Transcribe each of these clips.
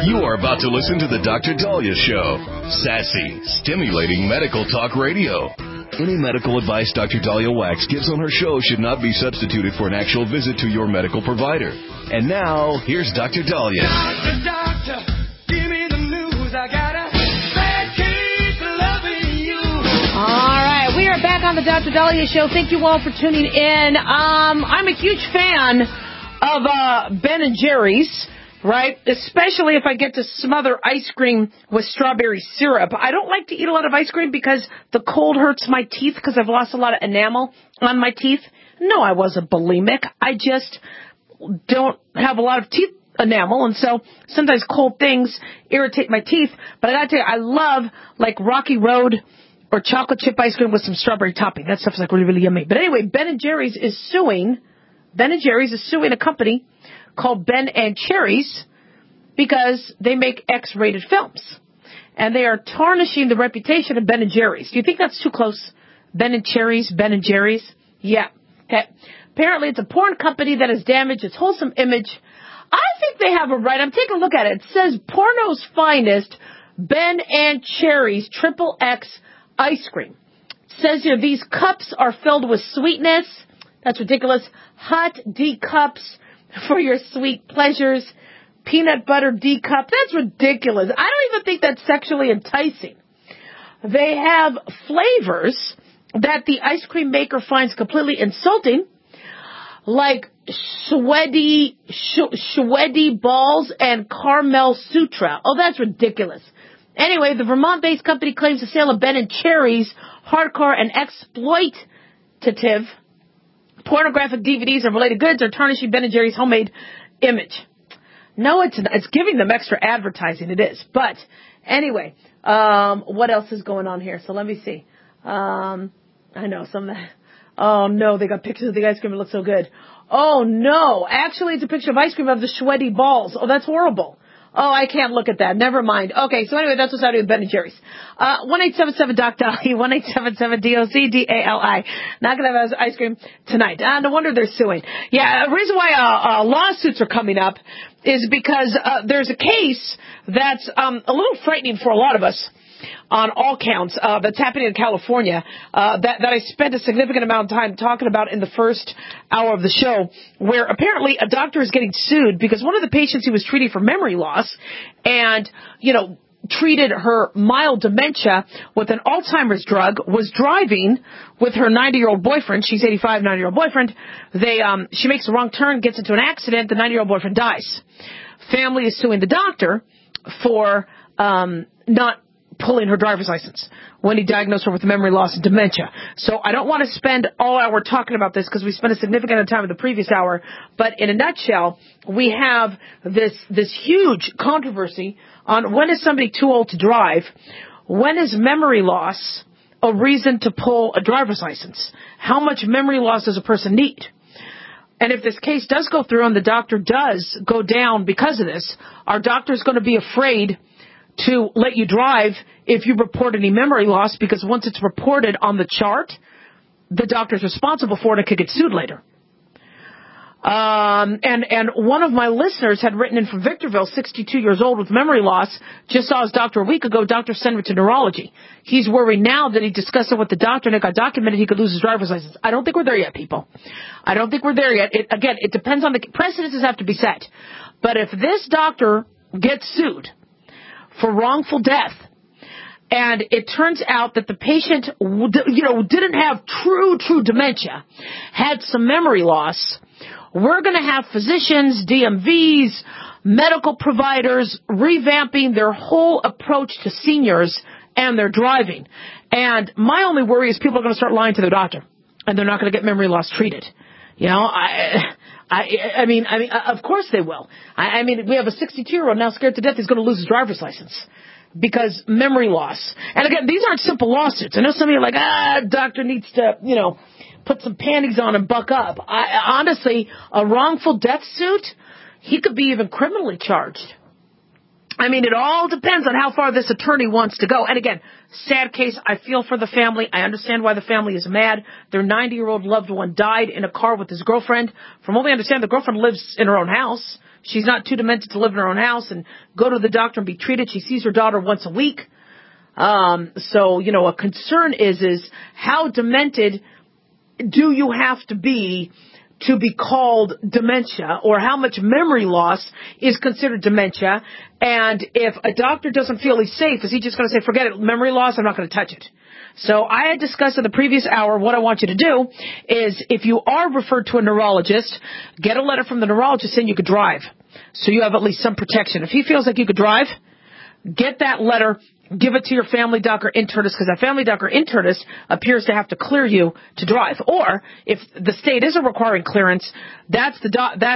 You are about to listen to the Dr. Dahlia Show. Sassy, stimulating medical talk radio. Any medical advice Dr. Dahlia Wax gives on her show should not be substituted for an actual visit to your medical provider. And now, here's Dr. Dahlia. Doctor, give me the news. I got a bad case of loving you. All right, we are back on the Dr. Dahlia Show. Thank you all for tuning in. I'm a huge fan of Ben & Jerry's. Right? Especially if I get to smother ice cream with strawberry syrup. I don't like to eat a lot of ice cream because the cold hurts my teeth because I've lost a lot of enamel on my teeth. No, I wasn't bulimic. I just don't have a lot of teeth enamel, and so sometimes cold things irritate my teeth. But I gotta tell you, I love like Rocky Road or chocolate chip ice cream with some strawberry topping. That stuff's like really, really yummy. But anyway, Ben & Jerry's is suing a company called Ben & Cherries because they make X-rated films. And they are tarnishing the reputation of Ben & Jerry's. Do you think that's too close? Ben & Cherries, Ben & Jerry's? Yeah. Okay. Apparently it's a porn company that has damaged its wholesome image. I think they have a right. I'm taking a look at it. It says porno's finest, Ben & Cherries Triple X ice cream. It says here these cups are filled with sweetness. That's ridiculous. Hot D cups for your sweet pleasures. Peanut butter D cup. That's ridiculous. I don't even think that's sexually enticing. They have flavors that the ice cream maker finds completely insulting, like sweaty balls and caramel sutra. Oh, that's ridiculous. Anyway, the Vermont-based company claims the sale of Ben & Cherries hardcore and exploitative pornographic DVDs and related goods are tarnishing Ben & Jerry's homemade image. No, it's not. It's giving them extra advertising. It is. But anyway, what else is going on here? So let me see. I know some of that. Oh, no, they got pictures of the ice cream. It looks so good. Oh, no. Actually, it's a picture of ice cream of the sweaty balls. Oh, that's horrible. Oh, I can't look at that. Never mind. Okay, so anyway, that's what's happening with Ben & Jerry's. 1-877-DOC-DALI, 1-877-DOC-DALI. Not going to have ice cream tonight. No wonder they're suing. Yeah, the reason why lawsuits are coming up is because there's a case that's a little frightening for a lot of us on all counts, that's happening in California, that I spent a significant amount of time talking about in the first hour of the show, where apparently a doctor is getting sued because one of the patients he was treating for memory loss and, treated her mild dementia with an Alzheimer's drug, was driving with her 90-year-old boyfriend. She's 85, 90-year-old boyfriend. She makes a wrong turn, gets into an accident, the 90-year-old boyfriend dies. Family is suing the doctor for not pulling her driver's license when he diagnosed her with memory loss and dementia. So I don't want to spend all hour talking about this because we spent a significant amount of time in the previous hour. But in a nutshell, we have this huge controversy on when is somebody too old to drive? When is memory loss a reason to pull a driver's license? How much memory loss does a person need? And if this case does go through and the doctor does go down because of this, our doctor's going to be afraid to let you drive if you report any memory loss, because once it's reported on the chart, the doctor's responsible for it and could get sued later. And one of my listeners had written in from Victorville, 62 years old with memory loss, just saw his doctor a week ago. Doctor sent him to neurology. He's worried now that he discussed it with the doctor and it got documented he could lose his driver's license. I don't think we're there yet, people. I don't think we're there yet. It depends on the precedences have to be set. But if this doctor gets sued for wrongful death, and it turns out that the patient, didn't have true dementia, had some memory loss, we're going to have physicians, DMVs, medical providers revamping their whole approach to seniors and their driving. And my only worry is people are going to start lying to their doctor, and they're not going to get memory loss treated. I mean, of course they will. I mean, we have a 62-year-old now scared to death he's going to lose his driver's license because memory loss. And again, these aren't simple lawsuits. I know some of you are like, doctor needs to, put some panties on and buck up. Honestly, a wrongful death suit, he could be even criminally charged. I mean, it all depends on how far this attorney wants to go. And again, sad case. I feel for the family. I understand why the family is mad. Their 90-year-old loved one died in a car with his girlfriend. From what we understand, the girlfriend lives in her own house. She's not too demented to live in her own house and go to the doctor and be treated. She sees her daughter once a week. So, a concern is how demented do you have to be called dementia, or how much memory loss is considered dementia? And if a doctor doesn't feel he's safe, is he just going to say, forget it, memory loss, I'm not going to touch it? So I had discussed in the previous hour, what I want you to do is, if you are referred to a neurologist, get a letter from the neurologist saying you could drive. So you have at least some protection. If he feels like you could drive, get that letter, give it to your family doc or internist, because that family doc or internist appears to have to clear you to drive. Or if the state isn't requiring clearance, that's the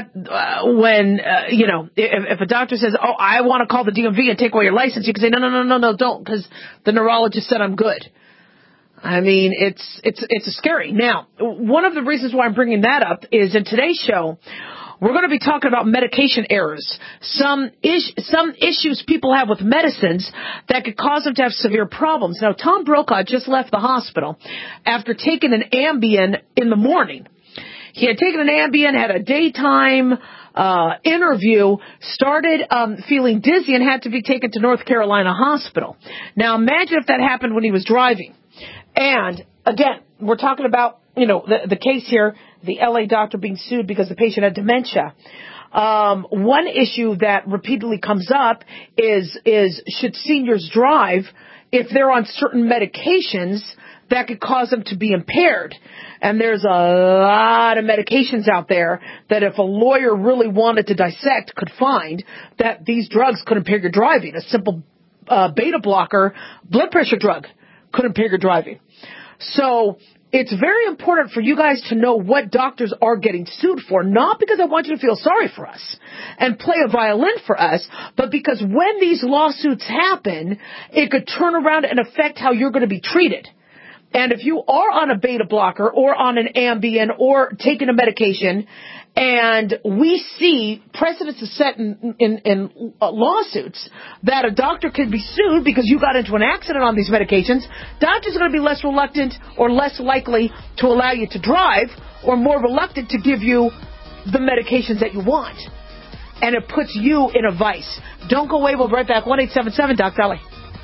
if a doctor says, "Oh, I want to call the DMV and take away your license," you can say, "No, don't," because the neurologist said I'm good. I mean, it's scary. Now, one of the reasons why I'm bringing that up is in today's show, we're going to be talking about medication errors, some issues people have with medicines that could cause them to have severe problems. Now, Tom Brokaw just left the hospital after taking an Ambien in the morning. He had taken an Ambien, had a daytime interview, started feeling dizzy, and had to be taken to North Carolina Hospital. Now, imagine if that happened when he was driving. And, again, we're talking about, the case here, the L.A. doctor being sued because the patient had dementia. One issue that repeatedly comes up is should seniors drive if they're on certain medications that could cause them to be impaired? And there's a lot of medications out there that if a lawyer really wanted to dissect could find that these drugs could impair your driving. A simple beta blocker blood pressure drug could impair your driving. So it's very important for you guys to know what doctors are getting sued for, not because I want you to feel sorry for us and play a violin for us, but because when these lawsuits happen, it could turn around and affect how you're going to be treated. And if you are on a beta blocker or on an Ambien or taking a medication, and we see precedents are set in lawsuits that a doctor could be sued because you got into an accident on these medications, doctors are going to be less reluctant or less likely to allow you to drive, or more reluctant to give you the medications that you want. And it puts you in a vice. Don't go away. We'll be right back. 1-877-DOC-DOLLY.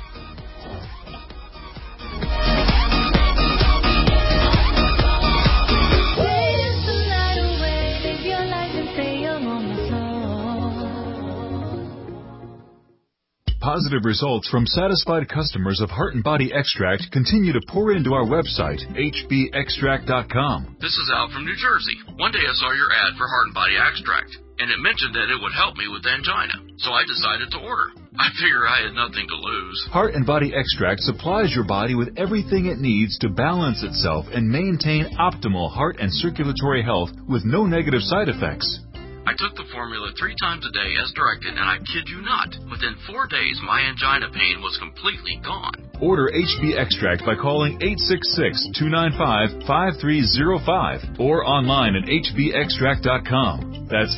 Positive results from satisfied customers of Heart and Body Extract continue to pour into our website, hbextract.com. This is Al from New Jersey. One day I saw your ad for Heart and Body Extract, and it mentioned that it would help me with angina, so I decided to order. I figure I had nothing to lose. Heart and Body Extract supplies your body with everything it needs to balance itself and maintain optimal heart and circulatory health with no negative side effects. I took the formula 3 times a day as directed, and I kid you not, within 4 days my angina pain was completely gone. Order HB Extract by calling 866-295-5305 or online at hbextract.com. That's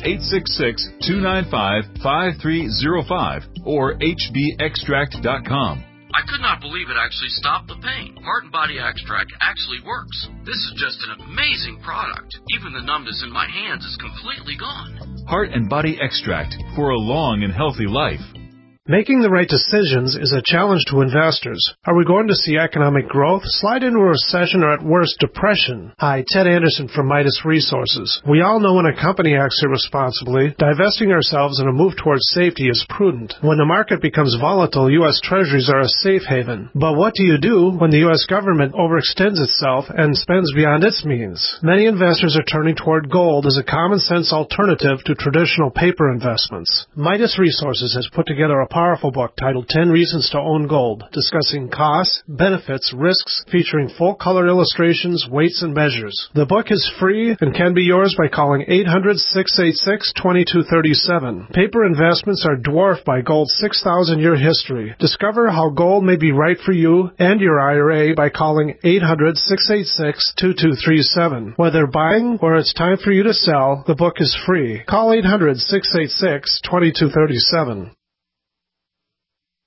866-295-5305 or hbextract.com. I could not believe it actually stopped the pain. Heart and Body Extract actually works. This is just an amazing product. Even the numbness in my hands is completely gone. Heart and Body Extract for a long and healthy life. Making the right decisions is a challenge to investors. Are we going to see economic growth, slide into a recession, or at worst, depression? Hi, Ted Anderson from Midas Resources. We all know when a company acts irresponsibly, divesting ourselves in a move towards safety is prudent. When the market becomes volatile, U.S. Treasuries are a safe haven. But what do you do when the U.S. government overextends itself and spends beyond its means? Many investors are turning toward gold as a common-sense alternative to traditional paper investments. Midas Resources has put together a powerful book titled 10 Reasons to Own Gold, discussing costs, benefits, risks, featuring full-color illustrations, weights, and measures. The book is free and can be yours by calling 800-686-2237. Paper investments are dwarfed by gold's 6,000-year history. Discover how gold may be right for you and your IRA by calling 800-686-2237. Whether buying or it's time for you to sell, the book is free. Call 800-686-2237.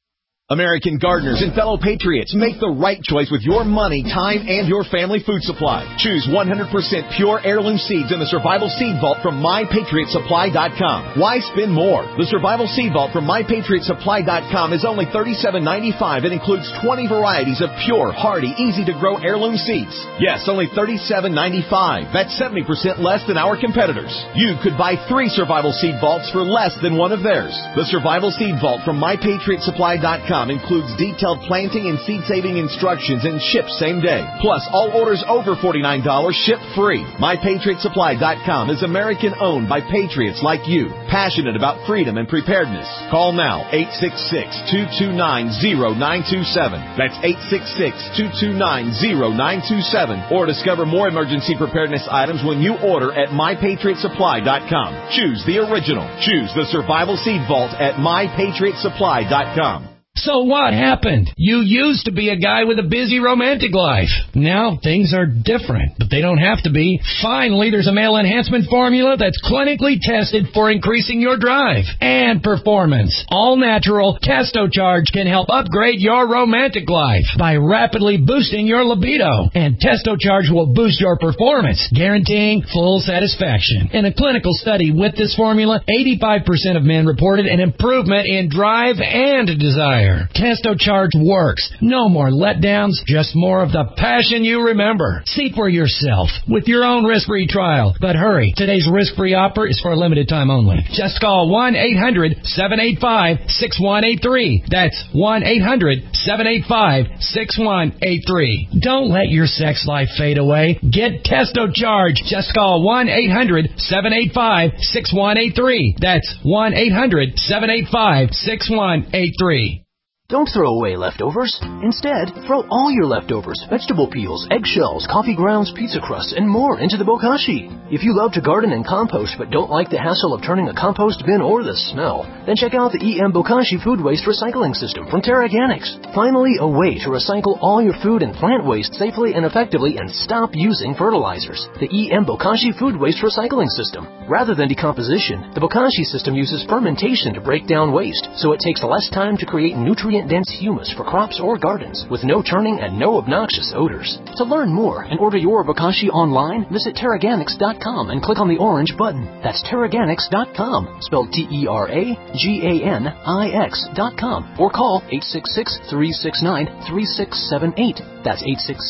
American gardeners and fellow patriots, make the right choice with your money, time, and your family food supply. Choose 100% pure heirloom seeds in the Survival Seed Vault from MyPatriotSupply.com. Why spend more? The Survival Seed Vault from MyPatriotSupply.com is only $37.95 and includes 20 varieties of pure, hardy, easy-to-grow heirloom seeds. Yes, only $37.95. That's 70% less than our competitors. You could buy 3 Survival Seed Vaults for less than one of theirs. The Survival Seed Vault from MyPatriotSupply.com includes detailed planting and seed-saving instructions and ships same day. Plus, all orders over $49 ship free. MyPatriotSupply.com is American-owned by patriots like you, passionate about freedom and preparedness. Call now, 866-229-0927. That's 866-229-0927. Or discover more emergency preparedness items when you order at MyPatriotSupply.com. Choose the original. Choose the Survival Seed Vault at MyPatriotSupply.com. So what happened? You used to be a guy with a busy romantic life. Now things are different, but they don't have to be. Finally, there's a male enhancement formula that's clinically tested for increasing your drive and performance. All natural TestoCharge can help upgrade your romantic life by rapidly boosting your libido. And TestoCharge will boost your performance, guaranteeing full satisfaction. In a clinical study with this formula, 85% of men reported an improvement in drive and desire. TestoCharge works. No more letdowns, just more of the passion you remember. See for yourself with your own risk-free trial. But hurry, today's risk-free offer is for a limited time only. Just call 1-800-785-6183. That's 1-800-785-6183. Don't let your sex life fade away. Get TestoCharge. Just call 1-800-785-6183. That's 1-800-785-6183. Don't throw away leftovers. Instead, throw all your leftovers, vegetable peels, eggshells, coffee grounds, pizza crusts, and more into the bokashi. If you love to garden and compost but don't like the hassle of turning a compost bin or the smell, then check out the EM Bokashi Food Waste Recycling System from Terraganics. Finally, a way to recycle all your food and plant waste safely and effectively and stop using fertilizers. The EM Bokashi Food Waste Recycling System. Rather than decomposition, the Bokashi system uses fermentation to break down waste, so it takes less time to create nutrient-dense humus for crops or gardens, with no turning and no obnoxious odors. To learn more and order your Bokashi online, visit Terraganics.com and click on the orange button. That's Terraganics.com, spelled Terraganix.com, or call 866-369-3678. That's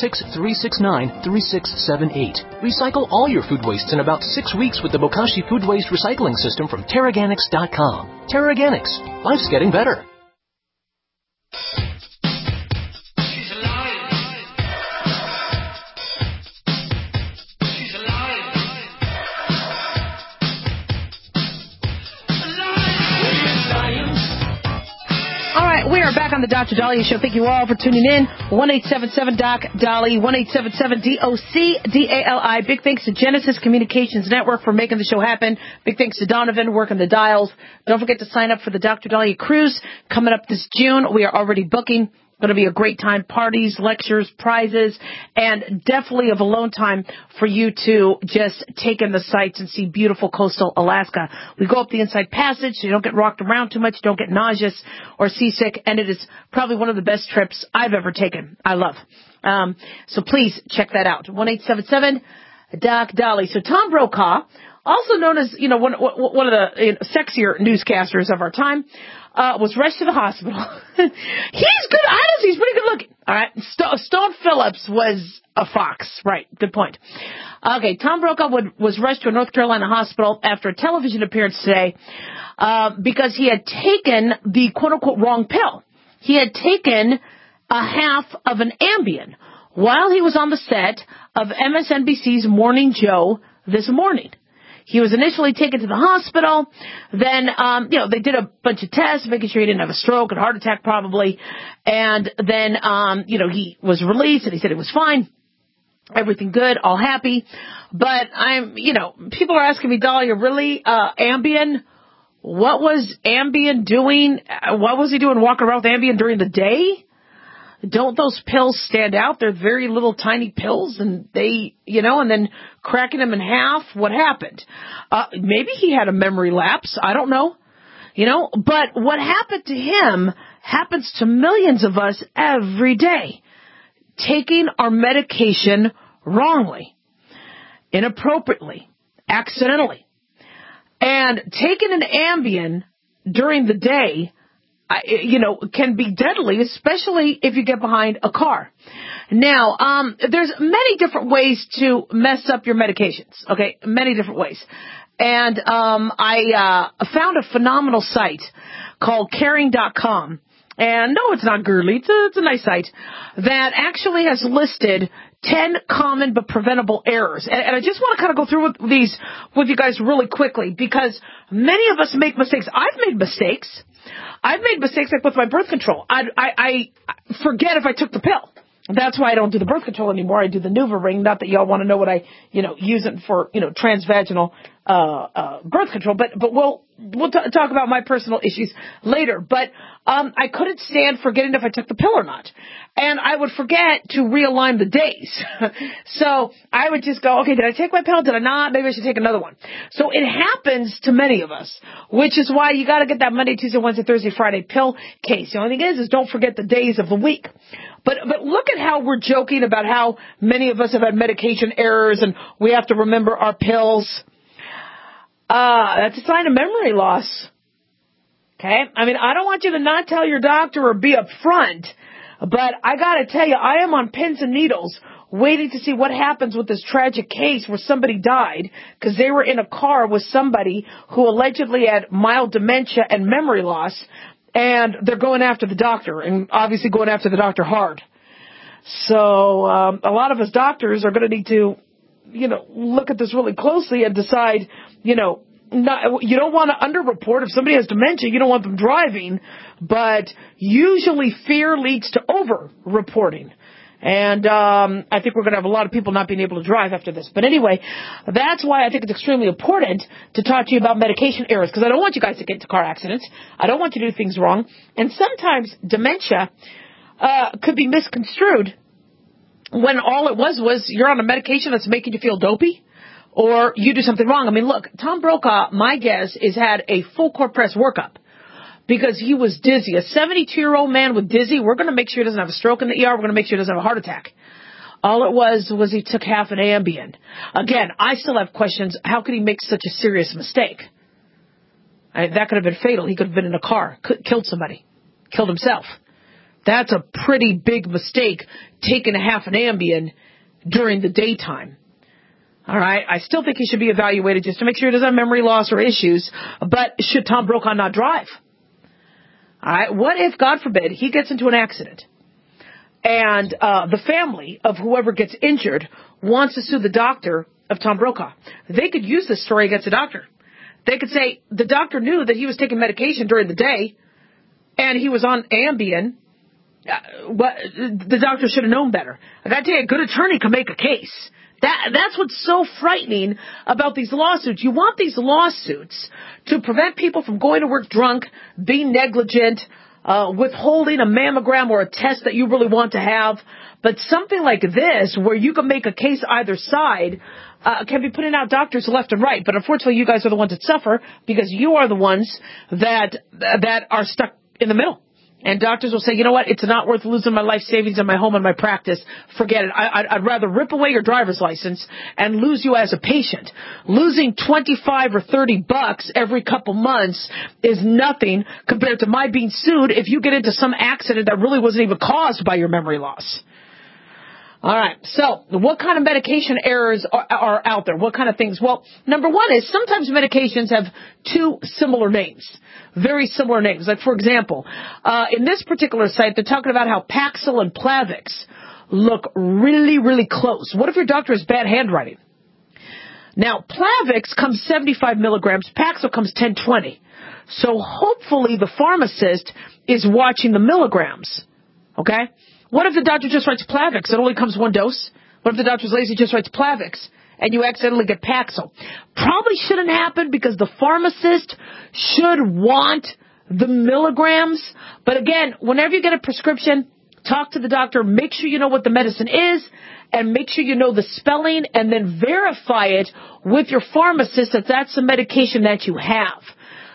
866-369-3678. Recycle all your food wastes in about 6 weeks with the Bokashi Food Waste Recycling System from Terraganics.com. Terraganics. Life's getting better. We are back on the Dr. Dahlia Show. Thank you all for tuning in. 1-877-DOC-DALI, 1-877-DOC-DALI. Big thanks to Genesis Communications Network for making the show happen. Big thanks to Donovan working the dials. Don't forget to sign up for the Dr. Dahlia Cruise coming up this June. We are already booking. Going to be a great time. Parties, lectures, prizes, and definitely of alone time for you to just take in the sights and see beautiful coastal Alaska. We go up the Inside Passage so you don't get rocked around too much, don't get nauseous or seasick, and it is probably one of the best trips I've ever taken. I love. So please check that out. 1-877-DOC-DALI. So Tom Brokaw, also known as, one of the sexier newscasters of our time, was rushed to the hospital. He's good. Honestly, he's pretty good looking. All right. Stone Phillips was a fox. Right. Good point. Okay. Tom Brokaw was rushed to a North Carolina hospital after a television appearance today because he had taken the quote-unquote wrong pill. He had taken a half of an Ambien while he was on the set of MSNBC's Morning Joe this morning. He was initially taken to the hospital. Then, they did a bunch of tests, making sure he didn't have a stroke and heart attack probably. And then, he was released and he said it was fine. Everything good, all happy. But people are asking me, Dahlia, really, Ambien? What was Ambien doing? What was he doing walking around with Ambien during the day? Don't those pills stand out? They're very little tiny pills and they, and then cracking them in half. What happened? Maybe he had a memory lapse. I don't know. But what happened to him happens to millions of us every day. Taking our medication wrongly, inappropriately, accidentally. And taking an Ambien during the day, can be deadly, especially if you get behind a car. Now, there's many different ways to mess up your medications, okay? Many different ways. And I found a phenomenal site called Caring.com. And no, it's not girly. It's a nice site that actually has listed 10 common but preventable errors. And I just want to kind of go through these with you guys really quickly because many of us make mistakes. I've made mistakes. I've made mistakes like with my birth control. I forget if I took the pill. That's why I don't do the birth control anymore. I do the NuvaRing. Not that y'all want to know what I, use it for, transvaginal birth control. But we'll talk about my personal issues later. But I couldn't stand forgetting if I took the pill or not. And I would forget to realign the days. So I would just go, okay, did I take my pill? Did I not? Maybe I should take another one. So it happens to many of us, which is why you got to get that Monday, Tuesday, Wednesday, Thursday, Friday pill case. The only thing is don't forget the days of the week. But look at how we're joking about how many of us have had medication errors and we have to remember our pills. That's a sign of memory loss. Okay? I mean, I don't want you to not tell your doctor or be upfront, but I got to tell you, I am on pins and needles waiting to see what happens with this tragic case where somebody died because they were in a car with somebody who allegedly had mild dementia and memory loss. And they're going after the doctor, and obviously going after the doctor hard. So a lot of us doctors are going to need to, look at this really closely and decide, you don't want to underreport. If somebody has dementia, you don't want them driving. But usually fear leads to over-reporting. And I think we're going to have a lot of people not being able to drive after this. But anyway, that's why I think it's extremely important to talk to you about medication errors, because I don't want you guys to get into car accidents. I don't want you to do things wrong. And sometimes dementia could be misconstrued when all it was you're on a medication that's making you feel dopey or you do something wrong. I mean, look, Tom Brokaw, my guess, has had a full court press workup. Because he was dizzy. A 72-year-old man with dizzy, we're going to make sure he doesn't have a stroke in the ER. We're going to make sure he doesn't have a heart attack. All it was he took half an Ambien. Again, I still have questions. How could he make such a serious mistake? That could have been fatal. He could have been in a car, killed somebody, killed himself. That's a pretty big mistake, taking a half an Ambien during the daytime. All right. I still think he should be evaluated just to make sure he doesn't have memory loss or issues. But should Tom Brokaw not drive? All right. What if, God forbid, he gets into an accident and the family of whoever gets injured wants to sue the doctor of Tom Brokaw? They could use this story against the doctor. They could say the doctor knew that he was taking medication during the day and he was on Ambien. The doctor should have known better. I got to tell you, a good attorney can make a case. That's what's so frightening about these lawsuits. You want these lawsuits to prevent people from going to work drunk, being negligent, withholding a mammogram or a test that you really want to have. But something like this, where you can make a case either side, can be putting out doctors left and right. But unfortunately, you guys are the ones that suffer because you are the ones that are stuck in the middle. And doctors will say, you know what, it's not worth losing my life savings and my home and my practice. Forget it. I'd rather rip away your driver's license and lose you as a patient. Losing $25 or $30 every couple months is nothing compared to my being sued if you get into some accident that really wasn't even caused by your memory loss. All right. So what kind of medication errors are out there? What kind of things? Well, number one is sometimes medications have two similar names, very similar names. Like, for example, in this particular site, they're talking about how Paxil and Plavix look really, really close. What if your doctor has bad handwriting? Now, Plavix comes 75 milligrams. Paxil comes 1020. So hopefully the pharmacist is watching the milligrams. Okay? What if the doctor just writes Plavix? It only comes one dose. What if the doctor's lazy, just writes Plavix, and you accidentally get Paxil? Probably shouldn't happen because the pharmacist should want the milligrams. But again, whenever you get a prescription, talk to the doctor. Make sure you know what the medicine is, and make sure you know the spelling, and then verify it with your pharmacist that that's the medication that you have.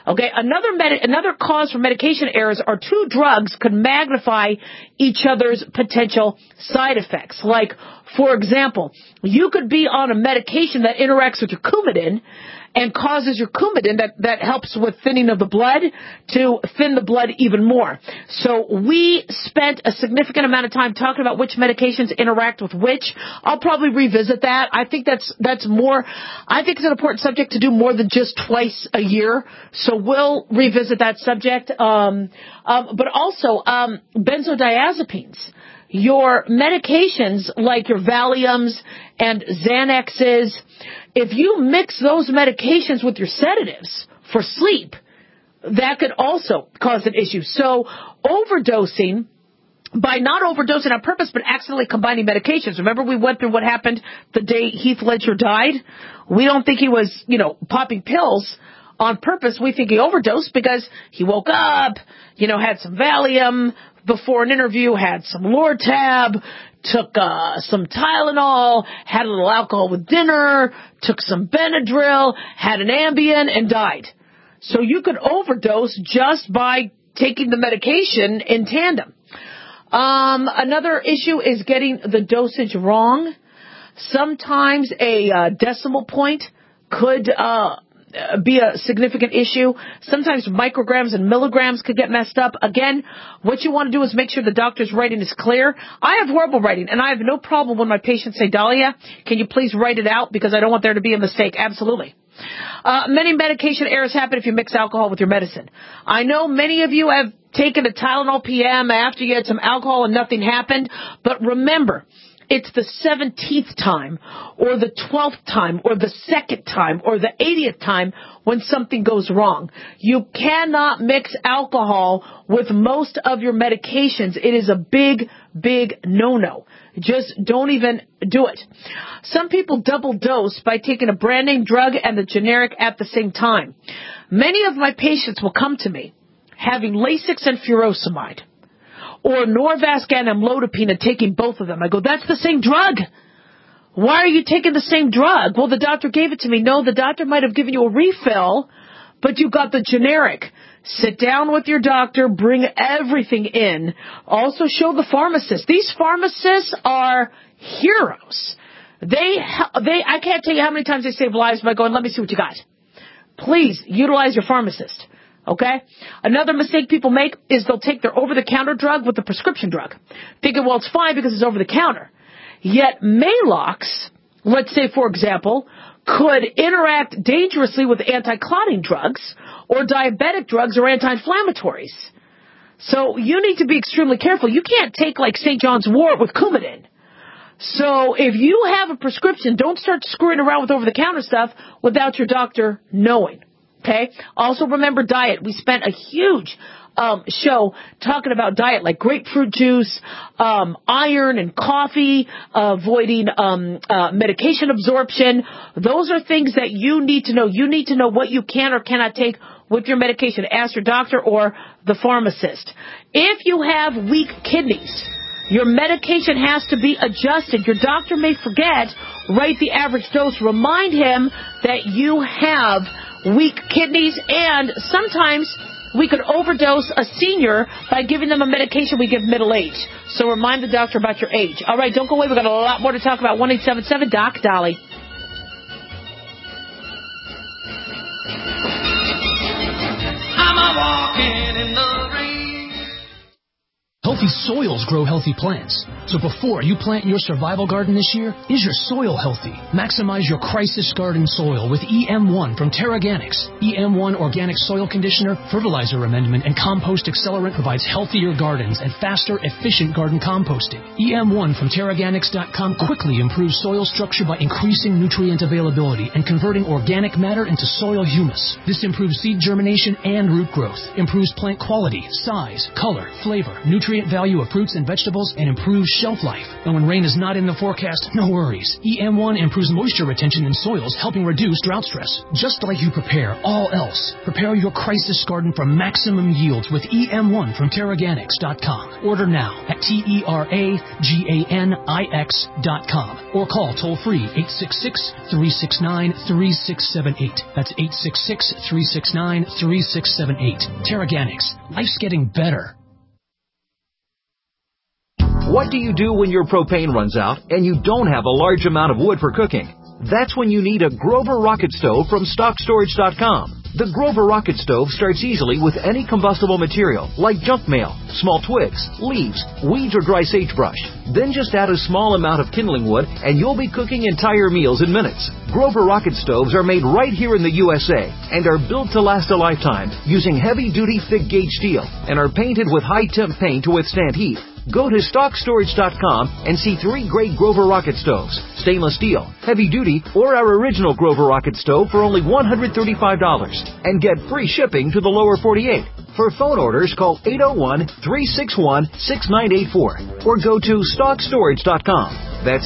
Okay, another cause for medication errors are two drugs could magnify each other's potential side effects. Like, for example, you could be on a medication that interacts with your Coumadin and causes your Coumadin that helps with thinning of the blood to thin the blood even more. So we spent a significant amount of time talking about which medications interact with which. I'll probably revisit that. I think that's more, I think it's an important subject to do more than just twice a year. So we'll revisit that subject. But also, benzodiazepines. Your medications like your Valiums and Xanaxes, if you mix those medications with your sedatives for sleep, that could also cause an issue. So overdosing, by not overdosing on purpose, but accidentally combining medications. Remember we went through what happened the day Heath Ledger died? We don't think he was, popping pills on purpose. We think he overdosed because he woke up, had some Valium before an interview, had some Lortab, took some Tylenol, had a little alcohol with dinner, took some Benadryl, had an Ambien, and died. So you could overdose just by taking the medication in tandem. Another issue is getting the dosage wrong. Sometimes a decimal point could be a significant issue. Sometimes micrograms and milligrams could get messed up. Again, what you want to do is make sure the doctor's writing is clear. I have horrible writing, and I have no problem when my patients say, Dahlia, can you please write it out because I don't want there to be a mistake. Absolutely. Many medication errors happen if you mix alcohol with your medicine. I know many of you have taken a Tylenol PM after you had some alcohol and nothing happened, but remember, it's the 17th time or the 12th time or the 2nd time or the 80th time when something goes wrong. You cannot mix alcohol with most of your medications. It is a big, big no-no. Just don't even do it. Some people double dose by taking a brand name drug and the generic at the same time. Many of my patients will come to me having Lasix and furosemide, or Norvasc and amlodipine and taking both of them. I go, that's the same drug. Why are you taking the same drug? Well, the doctor gave it to me. No, the doctor might have given you a refill, but you got the generic. Sit down with your doctor, bring everything in. Also show the pharmacist. These pharmacists are heroes. I can't tell you how many times they save lives by going, let me see what you got. Please utilize your pharmacist. Okay? Another mistake people make is they'll take their over-the-counter drug with the prescription drug, thinking, well, it's fine because it's over-the-counter. Yet Maalox, let's say, for example, could interact dangerously with anti-clotting drugs or diabetic drugs or anti-inflammatories. So you need to be extremely careful. You can't take like St. John's wort with Coumadin. So if you have a prescription, don't start screwing around with over-the-counter stuff without your doctor knowing. Okay? Also remember diet. We spent a huge show talking about diet, like grapefruit juice, iron and coffee, avoiding medication absorption. Those are things that you need to know. You need to know what you can or cannot take with your medication. Ask your doctor or the pharmacist. If you have weak kidneys, your medication has to be adjusted. Your doctor may forget, write the average dose, remind him that you have weak kidneys, and sometimes we could overdose a senior by giving them a medication we give middle age. So remind the doctor about your age. All right, don't go away. We've got a lot more to talk about. 1-877-DOC-DOLLY. I'm a walking in the rain. Healthy soils grow healthy plants. So before you plant your survival garden this year, is your soil healthy? Maximize your crisis garden soil with EM1 from Terraganics. EM1 Organic Soil Conditioner, Fertilizer Amendment, and Compost Accelerant provides healthier gardens and faster, efficient garden composting. EM1 from Terraganics.com quickly improves soil structure by increasing nutrient availability and converting organic matter into soil humus. This improves seed germination and root growth, improves plant quality, size, color, flavor, nutrient nutrient value of fruits and vegetables and improves shelf life. And when rain is not in the forecast, no worries. EM1 improves moisture retention in soils, helping reduce drought stress. Just like you prepare all else, prepare your crisis garden for maximum yields with EM1 from Terraganics.com. Order now at TERAGANIX.com or call toll-free 866-369-3678. That's 866-369-3678. Terraganics. Life's getting better. What do you do when your propane runs out and you don't have a large amount of wood for cooking? That's when you need a Grover Rocket Stove from StockStorage.com. The Grover Rocket Stove starts easily with any combustible material, like junk mail, small twigs, leaves, weeds, or dry sagebrush. Then just add a small amount of kindling wood, and you'll be cooking entire meals in minutes. Grover Rocket Stoves are made right here in the USA and are built to last a lifetime using heavy-duty, thick-gauge steel and are painted with high-temp paint to withstand heat. Go to StockStorage.com and see 3 great Grover Rocket Stoves, stainless steel, heavy duty, or our original Grover Rocket Stove for only $135. And get free shipping to the lower 48. For phone orders, call 801-361-6984 or go to StockStorage.com. That's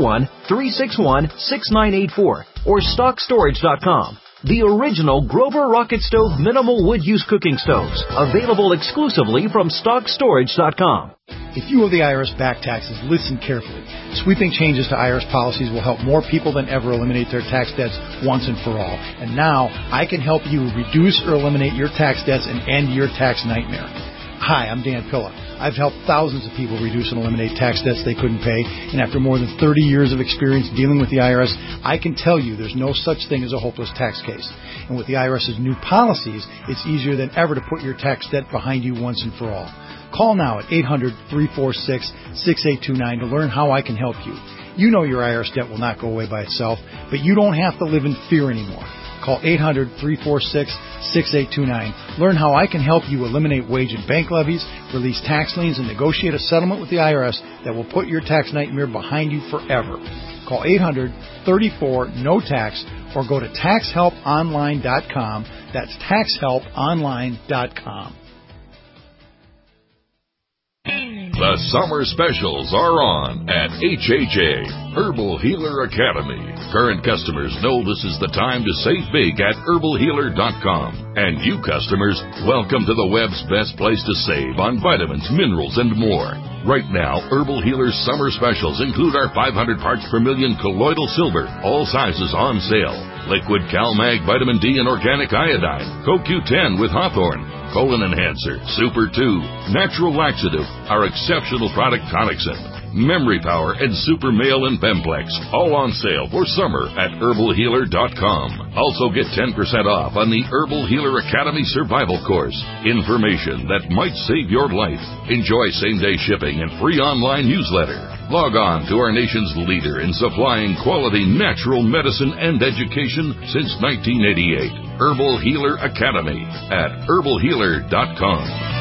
801-361-6984 or StockStorage.com. The original Grover Rocket Stove minimal wood use cooking stoves, available exclusively from StockStorage.com. If you owe the IRS back taxes, listen carefully. Sweeping changes to IRS policies will help more people than ever eliminate their tax debts once and for all. And now, I can help you reduce or eliminate your tax debts and end your tax nightmare. Hi, I'm Dan Pilla. I've helped thousands of people reduce and eliminate tax debts they couldn't pay, and after more than 30 years of experience dealing with the IRS, I can tell you there's no such thing as a hopeless tax case. And with the IRS's new policies, it's easier than ever to put your tax debt behind you once and for all. Call now at 800-346-6829 to learn how I can help you. You know your IRS debt will not go away by itself, but you don't have to live in fear anymore. Call 800-346-6829. Learn how I can help you eliminate wage and bank levies, release tax liens, and negotiate a settlement with the IRS that will put your tax nightmare behind you forever. Call 800-34-NO-TAX or go to TaxHelpOnline.com. That's TaxHelpOnline.com. The summer specials are on at HHA, Herbal Healer Academy. Current customers know this is the time to save big at herbalhealer.com. And you customers, welcome to the web's best place to save on vitamins, minerals, and more. Right now, Herbal Healer's summer specials include our 500 parts per million colloidal silver, all sizes on sale. Liquid CalMag Vitamin D and Organic Iodine, CoQ10 with Hawthorne, Colon Enhancer, Super 2, Natural Laxative, our exceptional product Tonicsyn, Memory Power, and Super Male and Bemplex, all on sale for summer at herbalhealer.com. Also get 10% off on the Herbal Healer Academy Survival Course. Information that might save your life. Enjoy same-day shipping and free online newsletter. Log on to our nation's leader in supplying quality natural medicine and education since 1988. Herbal Healer Academy at herbalhealer.com.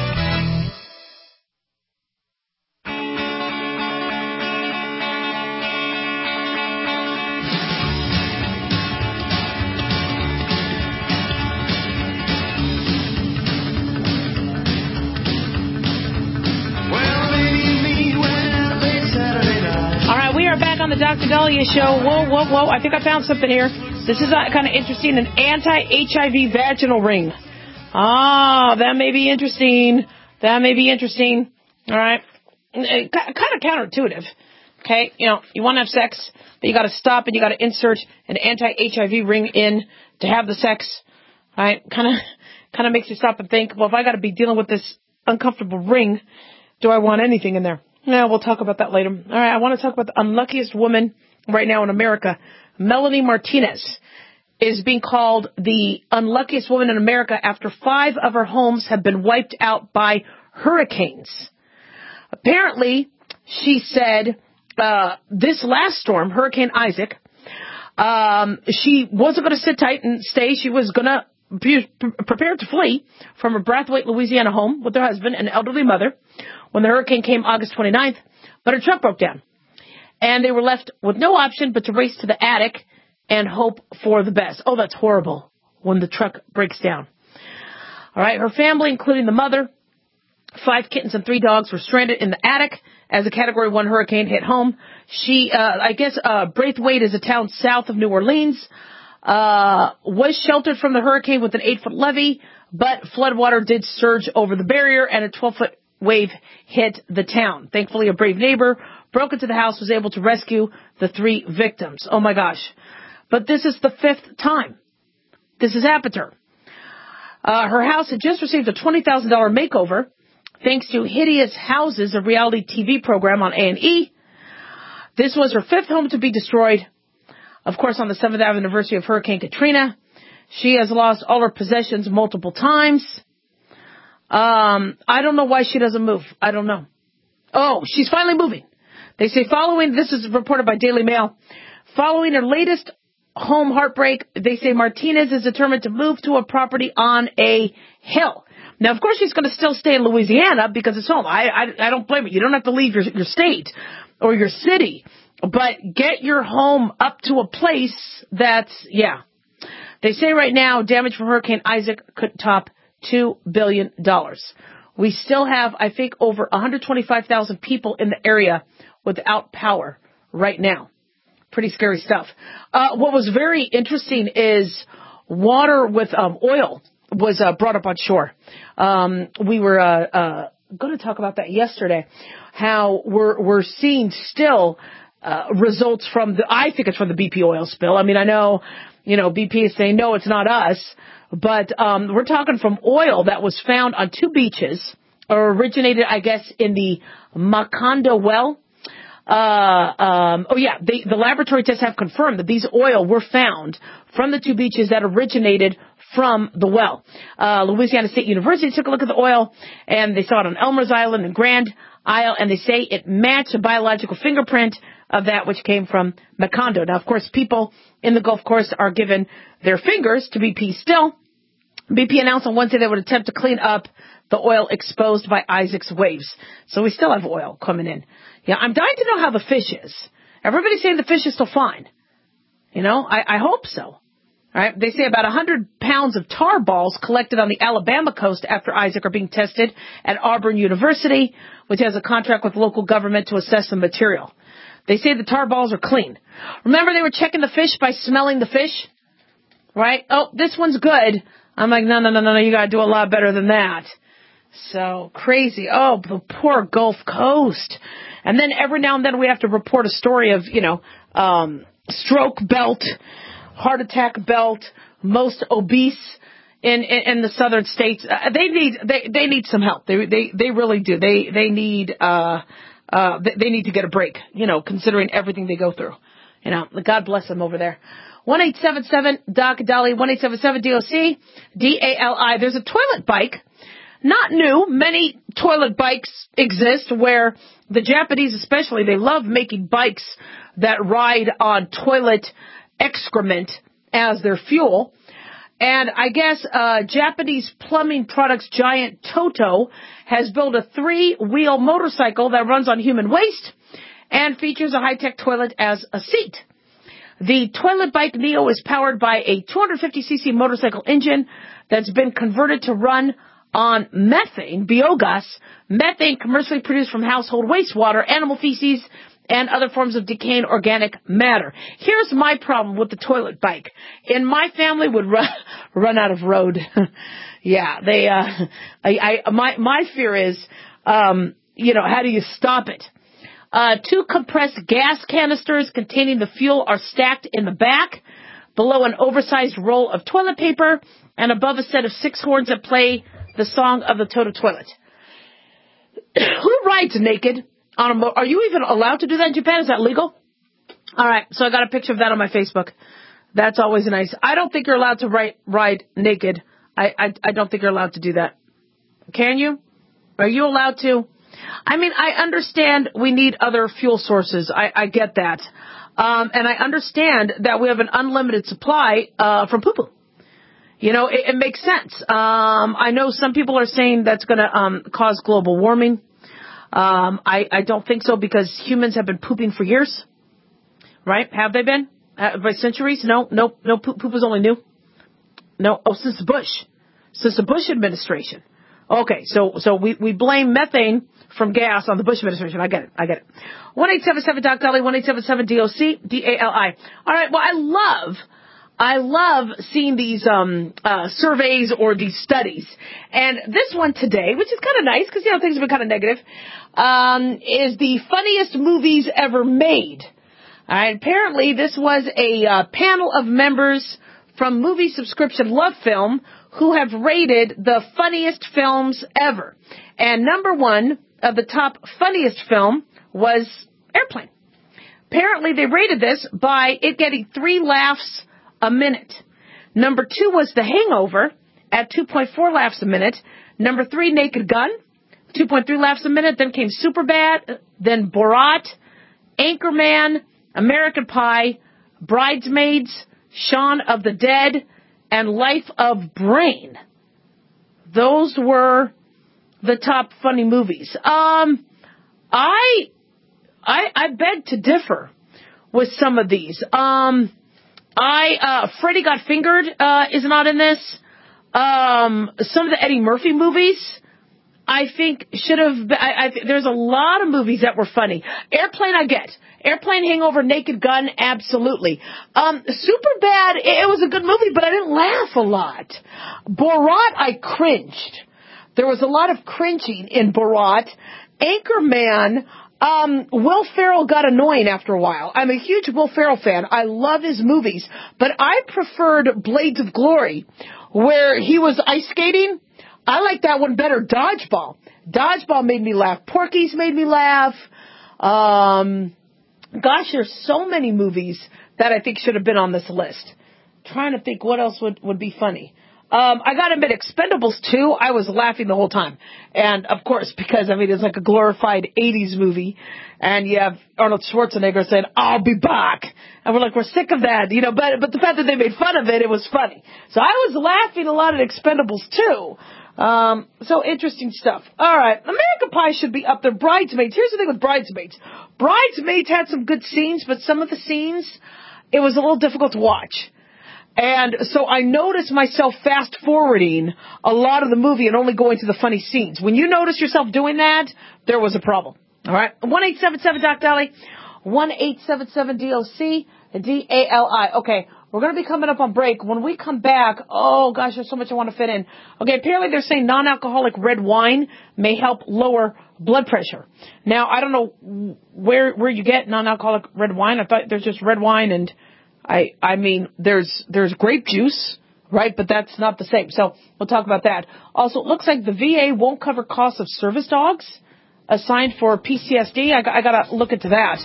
On the Dr. Dahlia Show. Whoa. I think I found something here. This is kind of interesting. An anti-HIV vaginal ring. That may be interesting. All right. Kind of counterintuitive. Okay. You know, you want to have sex, but you got to stop and you got to insert an anti-HIV ring in to have the sex. All right. Kind of makes you stop and think, well, if I got to be dealing with this uncomfortable ring, do I want anything in there? No, we'll talk about that later. All right, I want to talk about the unluckiest woman right now in America. Melanie Martinez is being called the unluckiest woman in America after 5 of her homes have been wiped out by hurricanes. Apparently, she said this last storm, Hurricane Isaac, she wasn't going to sit tight and stay. She was going to be prepared to flee from her Brathwaite, Louisiana home with her husband and elderly mother when the hurricane came August 29th, but her truck broke down. And they were left with no option but to race to the attic and hope for the best. Oh, that's horrible when the truck breaks down. All right, her family, including the mother, 5 kittens and 3 dogs were stranded in the attic as a Category 1 hurricane hit home. Braithwaite is a town south of New Orleans, was sheltered from the hurricane with an 8-foot levee, but floodwater did surge over the barrier and a 12-foot wave hit the town. Thankfully, a brave neighbor broke into the house, was able to rescue the 3 victims. Oh my gosh. But this is the 5th time this has happened to her. Her house had just received a $20,000 makeover thanks to Hideous Houses, a reality TV program on A&E. This was her 5th home to be destroyed, of course, on the 7th anniversary of Hurricane Katrina. She has lost all her possessions multiple times. I don't know why she doesn't move. I don't know. Oh, she's finally moving. They say this is reported by Daily Mail, following her latest home heartbreak, they say Martinez is determined to move to a property on a hill. Now, of course, she's going to still stay in Louisiana because it's home. I don't blame her. You don't have to leave your state or your city, but get your home up to a place that's, yeah. They say right now damage from Hurricane Isaac could top $2 billion. We still have, I think, over 125,000 people in the area without power right now. Pretty scary stuff. What was very interesting is water with oil was brought up on shore. We were going to talk about that yesterday, how we're seeing still results from I think it's from the BP oil spill. I mean, I know, BP is saying, no, it's not us, but we're talking from oil that was found on 2 beaches, or originated, I guess, in the Macondo well. The laboratory tests have confirmed that these oil were found from the 2 beaches that originated from the well. Louisiana State University took a look at the oil, and they saw it on Elmer's Island and Grand Isle, and they say it matched a biological fingerprint of that which came from Macondo. Now, of course, people in the Gulf Coast are given their fingers to BP still. BP announced on Wednesday they would attempt to clean up the oil exposed by Isaac's waves. So we still have oil coming in. Yeah, I'm dying to know how the fish is. Everybody's saying the fish is still fine. I hope so. All right. They say about 100 pounds of tar balls collected on the Alabama coast after Isaac are being tested at Auburn University, which has a contract with local government to assess the material. They say the tar balls are clean. Remember they were checking the fish by smelling the fish? Right? Oh, this one's good. I'm like, no, you gotta do a lot better than that. So crazy. Oh, the poor Gulf Coast. And then every now and then we have to report a story of, stroke belt, heart attack belt, most obese in the southern states. They need some help. They really do. They need to get a break, considering everything they go through. God bless them over there. 1-877-DOC-DALI, 1-877-DOC-DALI. There's a toilet bike. Not new. Many toilet bikes exist where the Japanese especially, they love making bikes that ride on toilet excrement as their fuel. And I guess Japanese plumbing products giant Toto has built a 3-wheel motorcycle that runs on human waste and features a high-tech toilet as a seat. The toilet bike Neo is powered by a 250cc motorcycle engine that's been converted to run on methane, biogas, methane commercially produced from household wastewater, animal feces, and other forms of decaying organic matter. Here's my problem with the toilet bike. And my family would run out of road. Yeah, my fear is, how do you stop it? 2 compressed gas canisters containing the fuel are stacked in the back, below an oversized roll of toilet paper, and above a set of 6 horns that play the song of the Toto toilet. Who rides naked on a motor? Are you even allowed to do that in Japan? Is that legal? All right, so I got a picture of that on my Facebook. That's always nice. I don't think you're allowed to ride naked. I don't think you're allowed to do that. Can you? Are you allowed to? I mean, I understand we need other fuel sources. I get that. And I understand that we have an unlimited supply from poo-poo. It makes sense. I know some people are saying that's going to cause global warming. I don't think so because humans have been pooping for years. Right? Have they been? By centuries? No, poop is only new. No. Oh, since the Bush administration. Okay, so we blame methane from gas on the Bush administration. I get it. 1-877-DOC-DALI, 1-877-DOC, D-A-L-I. All right, well, I love seeing these surveys or these studies. And this one today, which is kind of nice because, things have been kind of negative, is the funniest movies ever made. All right, apparently this was a panel of members from movie subscription Love Film who have rated the funniest films ever. And number one of the top funniest film was Airplane. Apparently they rated this by it getting 3 laughs a minute. Number 2 was The Hangover at 2.4 laughs a minute. Number 3, Naked Gun, 2.3 laughs a minute. Then came Superbad, then Borat, Anchorman, American Pie, Bridesmaids, Shaun of the Dead, and Life of Brain. Those were the top funny movies. I beg to differ with some of these. Freddy Got Fingered is not in this. Some of the Eddie Murphy movies, I think, should have been. There's a lot of movies that were funny. Airplane, I get. Airplane, Hangover, Naked Gun, absolutely. Superbad, it was a good movie, but I didn't laugh a lot. Borat, I cringed. There was a lot of cringing in Borat. Anchorman, Will Ferrell got annoying after a while. I'm a huge Will Ferrell fan. I love his movies, but I preferred Blades of Glory, where he was ice skating. I like that one better. Dodgeball. Dodgeball made me laugh. Porky's made me laugh. Gosh, there's so many movies that I think should have been on this list. Trying to think what else would be funny. I gotta admit, Expendables 2, I was laughing the whole time. And, of course, because, it's like a glorified 80s movie. And you have Arnold Schwarzenegger saying, I'll be back. And we're like, we're sick of that, but the fact that they made fun of it, it was funny. So I was laughing a lot at Expendables 2. So interesting stuff. All right. American Pie should be up there. Bridesmaids. Here's the thing with Bridesmaids. Bridesmaids had some good scenes, but some of the scenes, it was a little difficult to watch. And so I noticed myself fast forwarding a lot of the movie and only going to the funny scenes. When you notice yourself doing that, there was a problem. All right. 1-877-DOC-DALI, 1-877-DOC, D-A-L-I. Okay. We're going to be coming up on break. When we come back, oh gosh, there's so much I want to fit in. Okay, apparently they're saying non-alcoholic red wine may help lower blood pressure. Now, I don't know where you get non-alcoholic red wine. I thought there's just red wine and there's grape juice, right? But that's not the same. So we'll talk about that. Also, it looks like the VA won't cover costs of service dogs assigned for PTSD. I got to look into that.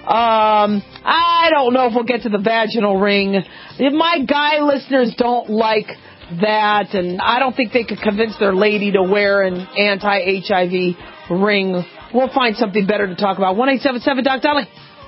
I don't know if we'll get to the vaginal ring. My guy listeners don't like that, and I don't think they could convince their lady to wear an anti-HIV ring. We'll find something better to talk about. 1-877-DOC-DALI.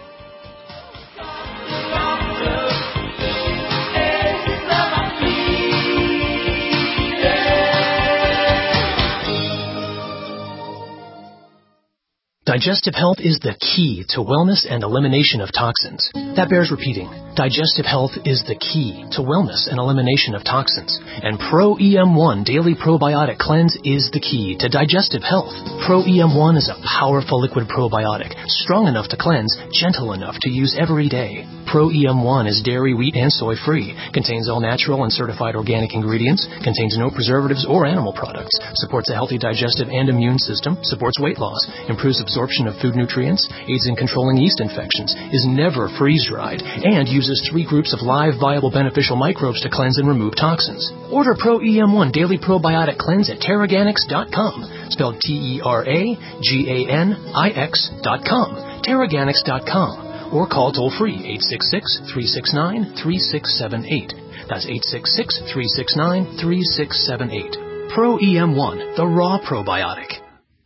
Digestive health is the key to wellness and elimination of toxins. That bears repeating. Digestive health is the key to wellness and elimination of toxins. And Pro EM1 Daily Probiotic Cleanse is the key to digestive health. Pro EM1 is a powerful liquid probiotic, strong enough to cleanse, gentle enough to use every day. Pro EM1 is dairy, wheat, and soy free, contains all natural and certified organic ingredients, contains no preservatives or animal products, supports a healthy digestive and immune system, supports weight loss, improves absorption of food nutrients, aids in controlling yeast infections, is never freeze-dried, and uses 3 groups of live, viable, beneficial microbes to cleanse and remove toxins. Order Pro EM1 Daily Probiotic Cleanse at Teraganix.com, spelled Teraganix.com, Teraganix.com, or call toll-free 866-369-3678. That's 866-369-3678. Pro EM1, the raw probiotic.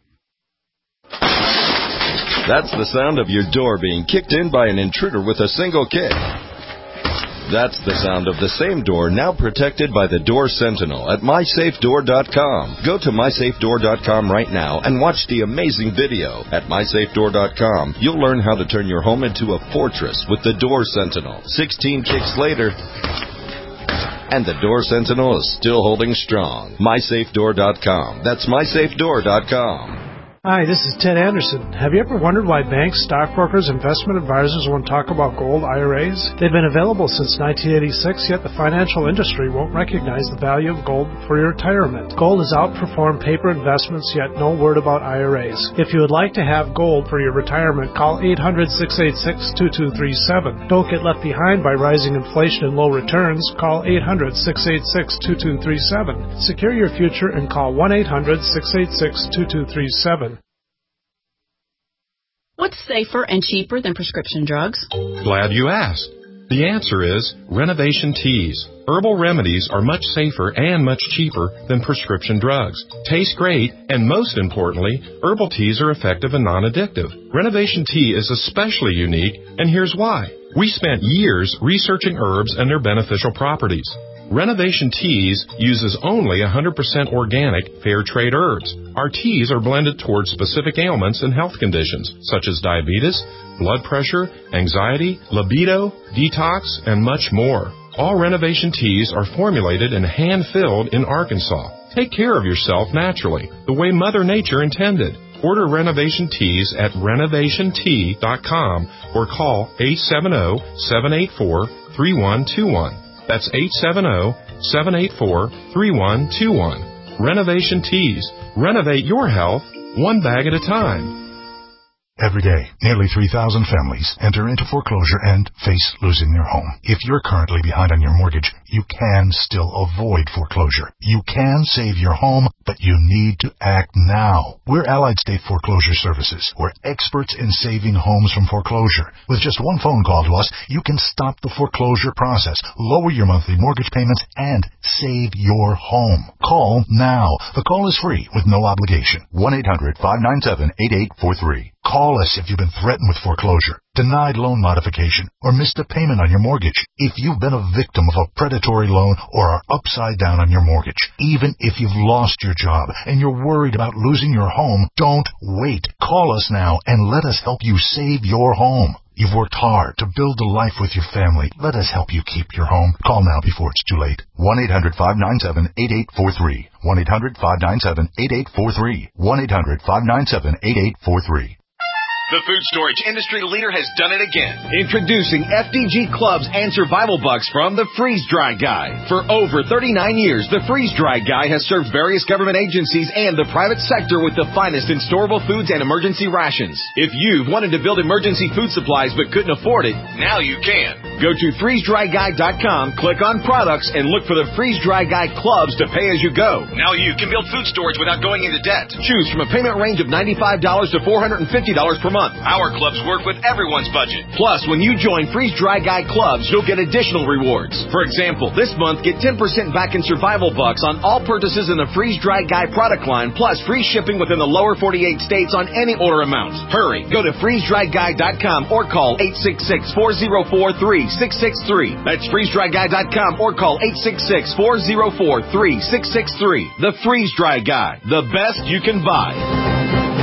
That's the sound of your door being kicked in by an intruder with a single kick. That's the sound of the same door now protected by the Door Sentinel at MySafeDoor.com. Go to MySafeDoor.com right now and watch the amazing video. At MySafeDoor.com, you'll learn how to turn your home into a fortress with the Door Sentinel. 16 kicks later, And the Door Sentinel is still holding strong. MySafeDoor.com. That's MySafeDoor.com. Hi, this is Ted Anderson. Have you ever wondered why banks, stockbrokers, investment advisors won't talk about gold IRAs? They've been available since 1986, yet the financial industry won't recognize the value of gold for your retirement. Gold has outperformed paper investments, yet no word about IRAs. If you would like to have gold for your retirement, call 800-686-2237. Don't get left behind by rising inflation and low returns. Call 800-686-2237. Secure your future and call 1-800-686-2237. What's safer and cheaper than prescription drugs? Glad you asked. The answer is Renovation Teas. Herbal remedies are much safer and much cheaper than prescription drugs. Taste great, and most importantly, herbal teas are effective and non-addictive. Renovation Tea is especially unique, and here's why. We spent years researching herbs and their beneficial properties. Renovation Teas uses only 100% organic, fair trade herbs. Our teas are blended towards specific ailments and health conditions, such as diabetes, blood pressure, anxiety, libido, detox, and much more. All Renovation Teas are formulated and hand-filled in Arkansas. Take care of yourself naturally, the way Mother Nature intended. Order Renovation Teas at renovationtea.com or call 870-784-3121. That's 870-784-3121. Renovation Teas. Renovate your health, one bag at a time. Every day, nearly 3,000 families enter into foreclosure and face losing their home. If you're currently behind on your mortgage, you can still avoid foreclosure. You can save your home, but you need to act now. We're Allied State Foreclosure Services. We're experts in saving homes from foreclosure. With just one phone call to us, you can stop the foreclosure process, lower your monthly mortgage payments, and save your home. Call now. The call is free with no obligation. 1-800-597-8843. Call us if you've been threatened with foreclosure, denied loan modification, or missed a payment on your mortgage. If you've been a victim of a predatory loan or are upside down on your mortgage, even if you've lost your job and you're worried about losing your home, don't wait. Call us now and let us help you save your home. You've worked hard to build a life with your family. Let us help you keep your home. Call now before it's too late. 1-800-597-8843. 1-800-597-8843. 1-800-597-8843. The food storage industry leader has done it again. Introducing FDG Clubs and Survival Bucks from the Freeze Dry Guy. For over 39 years, the Freeze Dry Guy has served various government agencies and the private sector with the finest in storable foods and emergency rations. If you've wanted to build emergency food supplies but couldn't afford it, now you can. Go to freezedryguy.com, click on products, and look for the Freeze Dry Guy Clubs to pay as you go. Now you can build food storage without going into debt. Choose from a payment range of $95 to $450 per month. Our clubs work with everyone's budget. Plus, when you join Freeze Dry Guy Clubs, you'll get additional rewards. For example, this month, get 10% back in Survival Bucks on all purchases in the Freeze Dry Guy product line, plus free shipping within the lower 48 states on any order amount. Hurry, go to freezedryguy.com or call 866-404-3663. That's freezedryguy.com or call 866-404-3663. The Freeze Dry Guy, the best you can buy.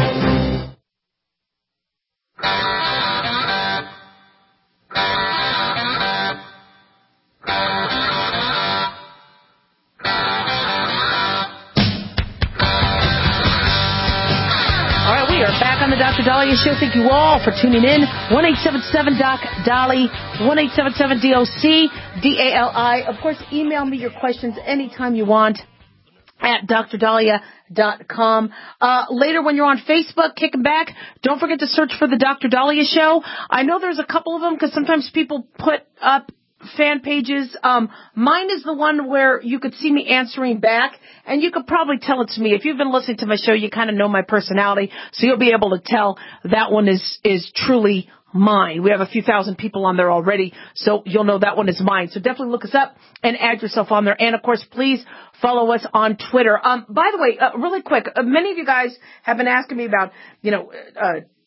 On the Dr. Dahlia Show. Thank you all for tuning in. 1-877-DOC-DALI, 1-877-DOC-DALI. Of course, email me your questions anytime you want at drdahlia.com. Later when you're on Facebook, kicking back, don't forget to search for the Dr. Dahlia Show. I know there's a couple of them because sometimes people put up fan pages. Mine is the one where you could see me answering back, and you could probably tell it's me. If you've been listening to my show, you kind of know my personality, so you'll be able to tell that one is truly mine. We have a few thousand people on there already, so you'll know that one is mine. So definitely look us up and add yourself on there. And, of course, please follow us on Twitter. By the way, really quick, many of you guys have been asking me about,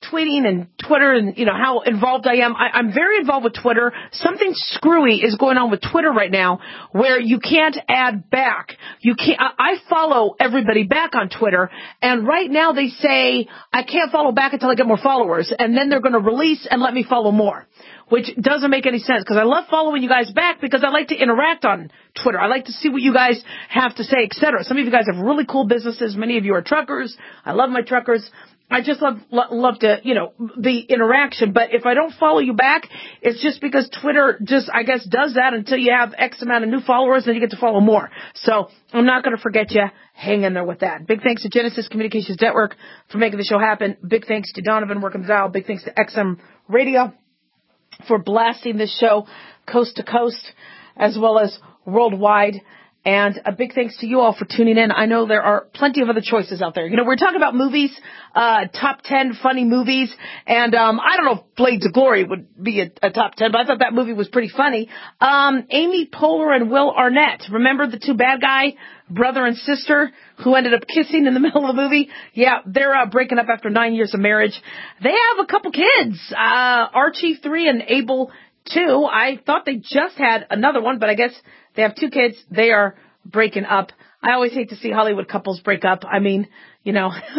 tweeting and Twitter and, how involved I am. I'm very involved with Twitter. Something screwy is going on with Twitter right now where you can't add back. I follow everybody back on Twitter, and right now they say I can't follow back until I get more followers, and then they're going to release and let me follow more, which doesn't make any sense because I love following you guys back because I like to interact on Twitter. I like to see what you guys have to say, etc. Some of you guys have really cool businesses. Many of you are truckers. I love my truckers. I just love to, the interaction. But if I don't follow you back, it's just because Twitter just, I guess, does that until you have X amount of new followers, then you get to follow more. So I'm not going to forget you. Hang in there with that. Big thanks to Genesis Communications Network for making the show happen. Big thanks to Donovan working the dial. Big thanks to XM Radio for blasting this show coast to coast as well as worldwide. And a big thanks to you all for tuning in. I know there are plenty of other choices out there. We're talking about movies, top 10 funny movies. And I don't know if Blades of Glory would be a top 10, but I thought that movie was pretty funny. Amy Poehler and Will Arnett. Remember the two bad guy, brother and sister, who ended up kissing in the middle of the movie? Yeah, they're breaking up after 9 years of marriage. They have a couple kids, Archie 3 and Abel 2. I thought they just had another one, but I guess they have two kids. They are breaking up. I always hate to see Hollywood couples break up. I mean, you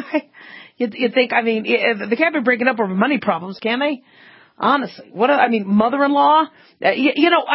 think, they can't be breaking up over money problems, can they? Honestly, mother-in-law, I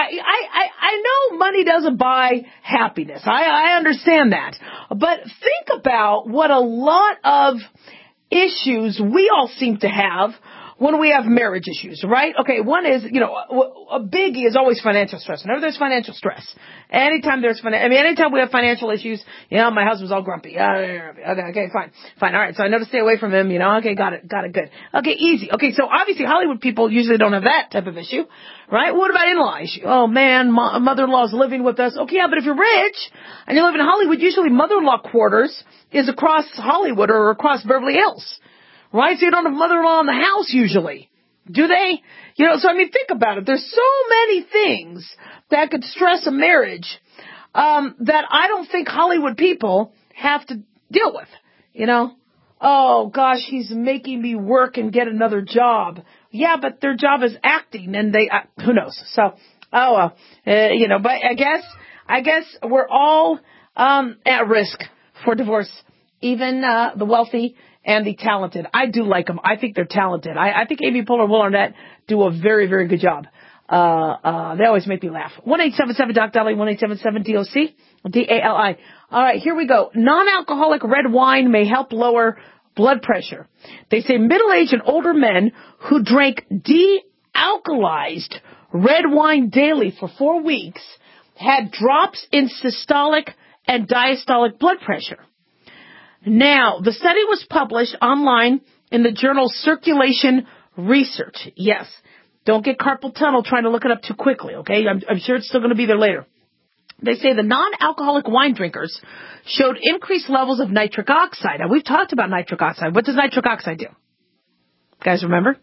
know money doesn't buy happiness. I understand that. But think about what a lot of issues we all seem to have when we have marriage issues, right? Okay, one is, a biggie is always financial stress. Whenever there's financial stress, anytime we have financial issues, my husband's all grumpy. Okay, fine. All right, so I know to stay away from him, okay, got it, good. Okay, easy. Okay, so obviously Hollywood people usually don't have that type of issue, right? What about in-law issue? Oh man, mother-in-law's living with us. Okay, yeah, but if you're rich and you live in Hollywood, usually mother-in-law quarters is across Hollywood or across Beverly Hills. Right? So you don't have mother-in-law in the house usually. Do they? Think about it. There's so many things that could stress a marriage, that I don't think Hollywood people have to deal with. Oh gosh, he's making me work and get another job. Yeah, but their job is acting and who knows? So, but I guess we're all, at risk for divorce. Even, the wealthy and the talented. I do like them. I think they're talented. I think Amy Poehler and Will Arnett do a very, very good job. They always make me laugh. 1-877-DOC-DALI, 1-877-DOC-DALI. All right, here we go. Non-alcoholic red wine may help lower blood pressure. They say middle-aged and older men who drank de-alkalized red wine daily for 4 weeks had drops in systolic and diastolic blood pressure. Now, the study was published online in the journal Circulation Research. Yes. Don't get carpal tunnel trying to look it up too quickly, okay? I'm sure it's still going to be there later. They say the non-alcoholic wine drinkers showed increased levels of nitric oxide. Now, we've talked about nitric oxide. What does nitric oxide do? Guys, remember?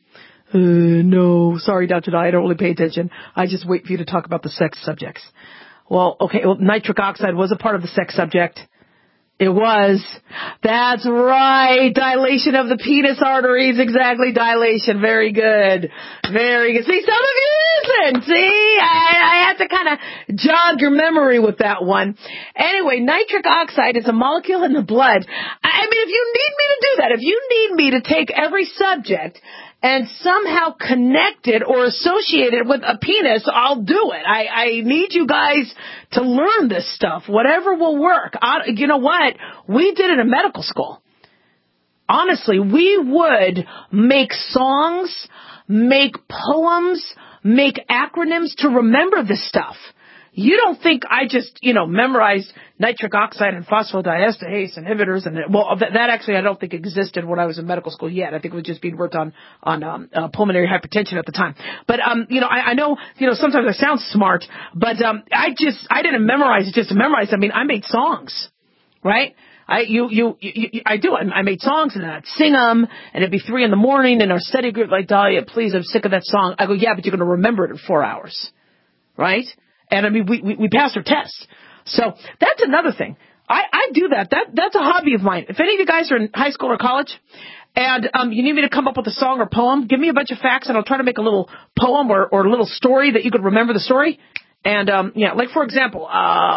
No. Sorry, Dr. Dye, I don't really pay attention. I just wait for you to talk about the sex subjects. Well, okay, nitric oxide was a part of the sex subject. It was. That's right. Dilation of the penis arteries. Exactly. Dilation. Very good. Very good. See, some of you listen. See, I had to kind of jog your memory with that one. Anyway, nitric oxide is a molecule in the blood. If you need me to do that, if you need me to take every subject and somehow connect it or associate it with a penis, I'll do it. I need you guys to learn this stuff. Whatever will work. You know what? We did it in medical school. Honestly, we would make songs, make poems, make acronyms to remember this stuff. You don't think I just, memorized nitric oxide and phosphodiesterase inhibitors and that actually I don't think existed when I was in medical school yet. I think it was just being worked on pulmonary hypertension at the time. But I know sometimes I sound smart, but I didn't memorize it just to memorize. I made songs, right? I do. I made songs and then I'd sing them and it'd be 3 a.m. in our study group like, Dahlia, please, I'm sick of that song. I go, yeah, but you're going to remember it in 4 hours, right? And we passed our tests. So that's another thing. I do that. That's a hobby of mine. If any of you guys are in high school or college And you need me to come up with a song or poem? Give me a bunch of facts, and I'll try to make a little poem or a little story that you could remember the story. And, like, for example,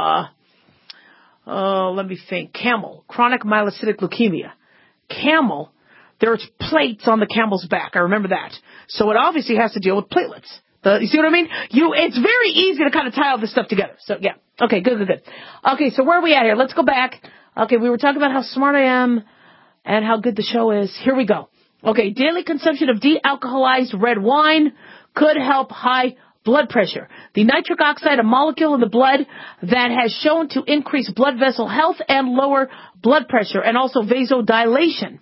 let me think. Camel, chronic myelocytic leukemia. Camel, there's plates on the camel's back. I remember that. So it obviously has to deal with platelets. You see what I mean? It's very easy to kind of tie all this stuff together. So, yeah. Okay, good. Okay, so where are we at here? Let's go back. Okay, we were talking about how smart I am and how good the show is. Here we go. Okay, daily consumption of de-alcoholized red wine could help high blood pressure. The nitric oxide, a molecule in the blood that has shown to increase blood vessel health and lower blood pressure, and also vasodilation.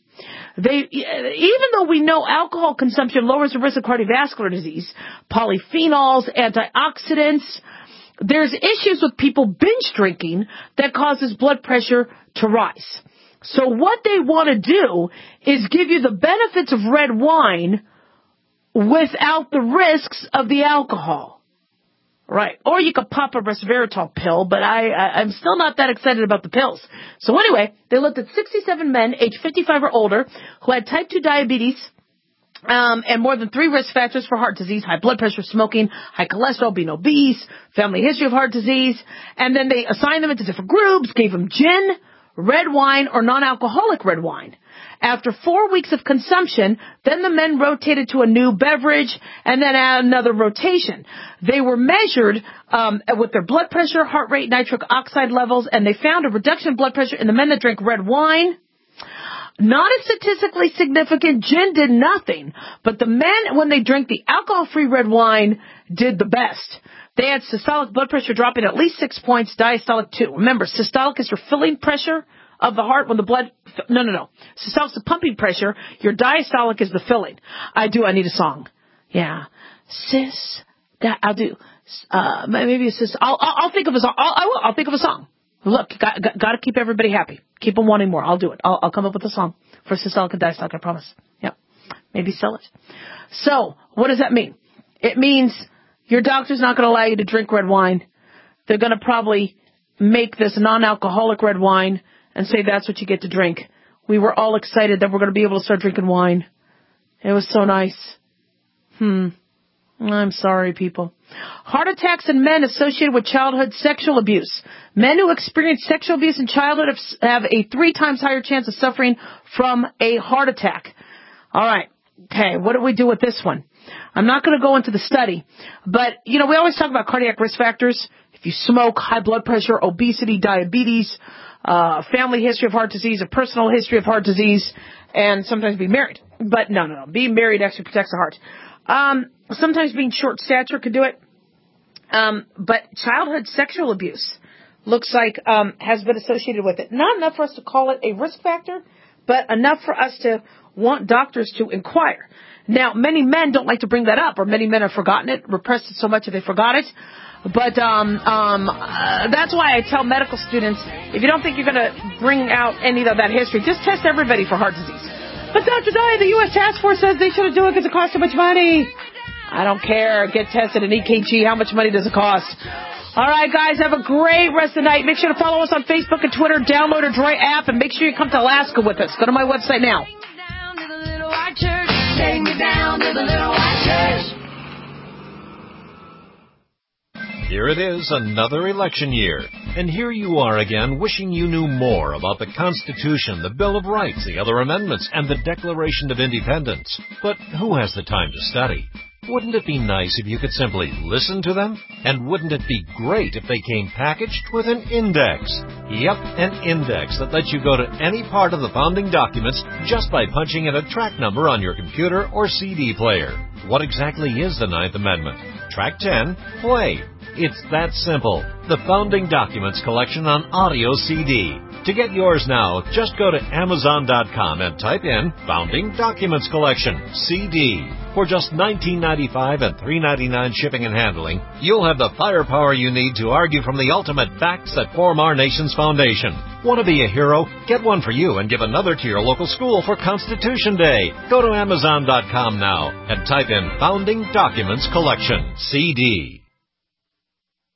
Even though we know alcohol consumption lowers the risk of cardiovascular disease, polyphenols, antioxidants, there's issues with people binge drinking that causes blood pressure to rise. So what they want to do is give you the benefits of red wine without the risks of the alcohol. Right. Or you could pop a resveratrol pill, but I'm still not that excited about the pills. So anyway, they looked at 67 men aged 55 or older who had type 2 diabetes, and more than 3 risk factors for heart disease: high blood pressure, smoking, high cholesterol, being obese, family history of heart disease. And then they assigned them into different groups, gave them gin, red wine, or non-alcoholic red wine. After 4 weeks of consumption, then the men rotated to a new beverage and then another rotation. They were measured with their blood pressure, heart rate, nitric oxide levels, and they found a reduction in blood pressure in the men that drank red wine. Not as statistically significant. Gin did nothing. But the men, when they drank the alcohol-free red wine, did the best. They had systolic blood pressure dropping at least 6 points, diastolic 2. Remember, systolic is your filling pressure of the heart when the blood... No. Systolic is the pumping pressure. Your diastolic is the filling. I need a song. Yeah. I'll do. Maybe it's I'll think of a song. I'll think of a song. Look, got to keep everybody happy. Keep them wanting more. I'll do it. I'll come up with a song for systolic and diastolic, I promise. Yep. Maybe sell it. So, what does that mean? It means your doctor's not going to allow you to drink red wine. They're going to probably make this non-alcoholic red wine and say that's what you get to drink. We were all excited that we're going to be able to start drinking wine. It was so nice. I'm sorry, people. Heart attacks in men associated with childhood sexual abuse. Men who experience sexual abuse in childhood have a 3 times higher chance of suffering from a heart attack. All right. Okay, what do we do with this one? I'm not going to go into the study, but, we always talk about cardiac risk factors. If you smoke, high blood pressure, obesity, diabetes, family history of heart disease, a personal history of heart disease, and sometimes being married. But no. Being married actually protects the heart. Sometimes being short stature could do it. But childhood sexual abuse looks like has been associated with it. Not enough for us to call it a risk factor, but enough for us to want doctors to inquire. Now, many men don't like to bring that up, or many men have forgotten it, repressed it so much that they forgot it. But that's why I tell medical students, if you don't think you're going to bring out any of that history, just test everybody for heart disease. But Dr. Dye, the U.S. Task Force says they shouldn't do it because it costs too much money. I don't care. Get tested an EKG. How much money does it cost? All right, guys, have a great rest of the night. Make sure to follow us on Facebook and Twitter. Download our Droid app, and make sure you come to Alaska with us. Go to my website now. Take me down to the little white church. Here it is, another election year. And here you are again, wishing you knew more about the Constitution, the Bill of Rights, the other amendments, and the Declaration of Independence. But who has the time to study? Wouldn't it be nice if you could simply listen to them? And wouldn't it be great if they came packaged with an index? Yep, an index that lets you go to any part of the founding documents just by punching in a track number on your computer or CD player. What exactly is the Ninth Amendment? Track 10, play. It's that simple. The Founding Documents Collection on audio CD. To get yours now, just go to Amazon.com and type in Founding Documents Collection, CD. For just $19.95 and $3.99 shipping and handling, you'll have the firepower you need to argue from the ultimate facts that form our nation's foundation. Want to be a hero? Get one for you and give another to your local school for Constitution Day. Go to Amazon.com now and type in Founding Documents Collection, CD.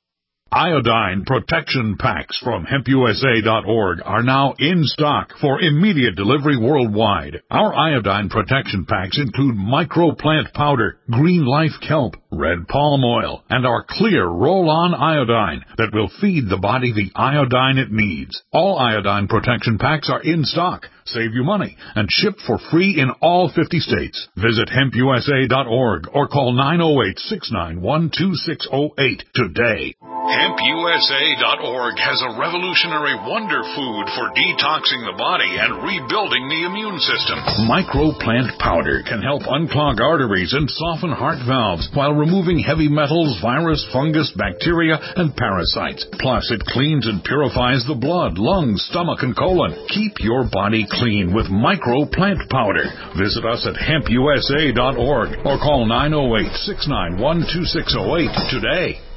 Iodine protection packs from HempUSA.org are now in stock for immediate delivery worldwide. Our iodine protection packs include microplant powder, green life kelp, red palm oil, and our clear roll-on iodine that will feed the body the iodine it needs. All iodine protection packs are in stock. Save you money and ship for free in all 50 states. Visit HempUSA.org or call 908-691-2608 today. HempUSA.org has a revolutionary wonder food for detoxing the body and rebuilding the immune system. Microplant powder can help unclog arteries and soften heart valves while removing heavy metals, virus, fungus, bacteria, and parasites. Plus, it cleans and purifies the blood, lungs, stomach, and colon. Keep your body clean with Microplant powder. Visit us at HempUSA.org or call 908-691-2608 today.